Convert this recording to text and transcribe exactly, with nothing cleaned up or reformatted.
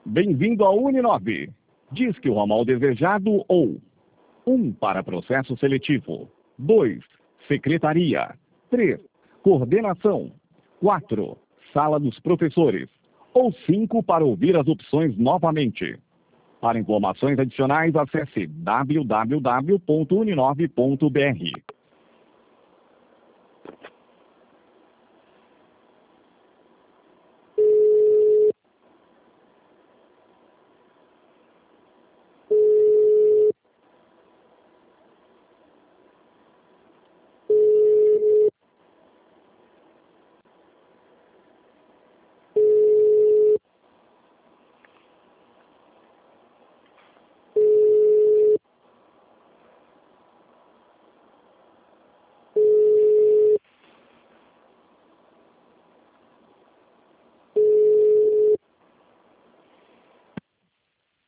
Bem-vindo à Uninove. Diz que o ramal desejado ou um para processo seletivo, dois secretaria, três coordenação, quatro sala dos professores ou cinco para ouvir as opções novamente. Para informações adicionais, acesse w w w ponto uninove ponto b r.